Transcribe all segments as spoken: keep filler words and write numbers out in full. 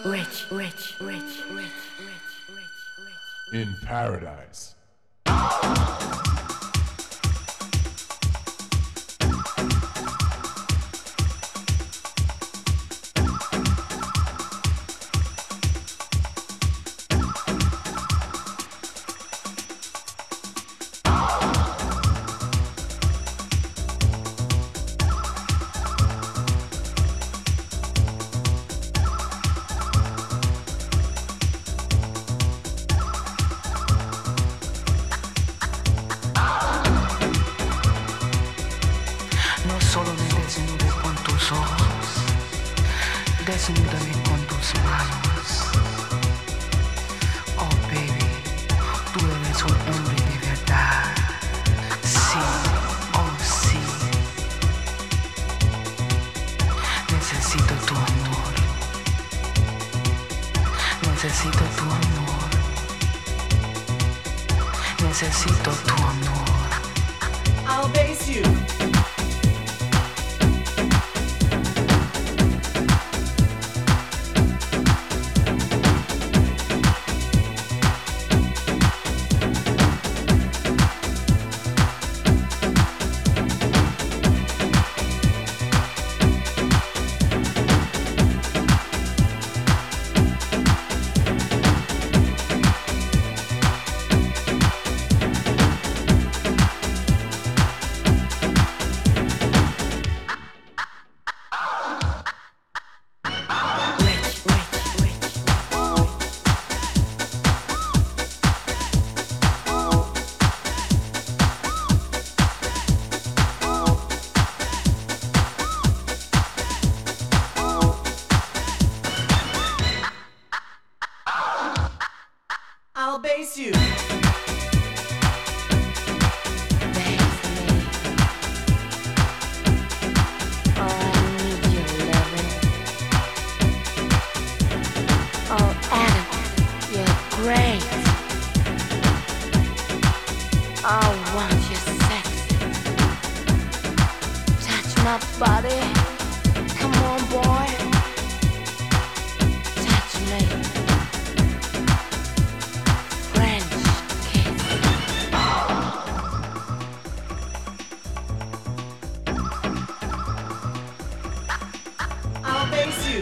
rich, rich, rich, rich, rich, in paradise. Desnúdame con tus manos. Oh baby, tú eres un hombre de verdad. Sí, oh sí. Necesito tu amor. Necesito tu amor. Necesito tu amor. I'll base you. I'll base you. Body, come on, boy. Touch me. French kiss. I'll base you.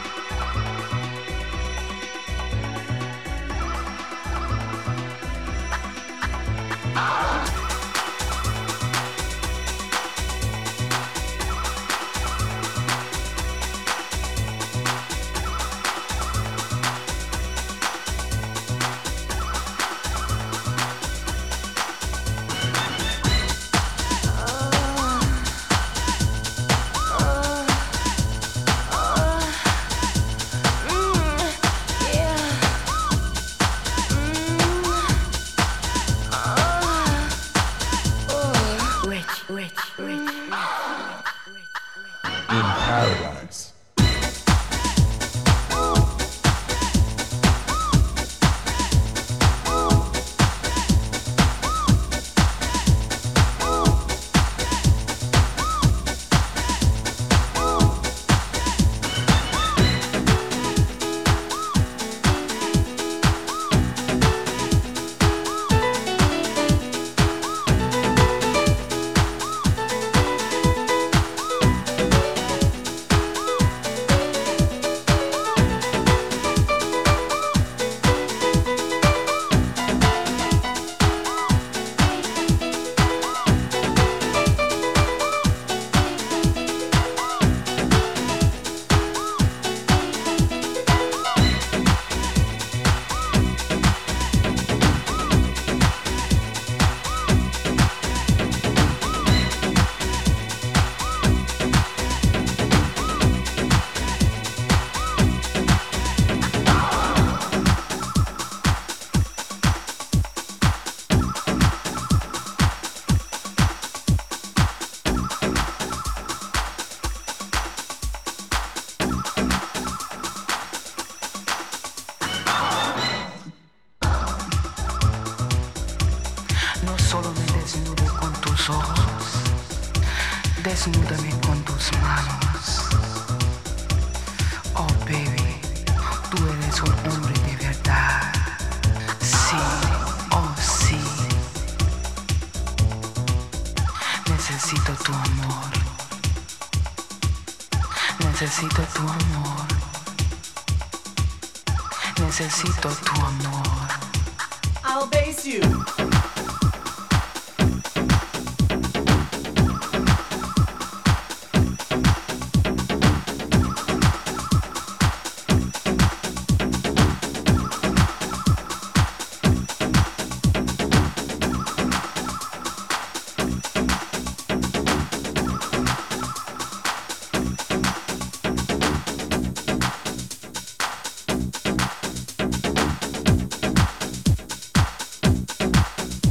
In paradise. Desnúdame con tus manos. Oh baby, tú Necesito tu amor. Necesito tu amor. I'll base you.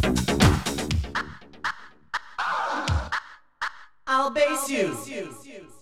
I'll base you.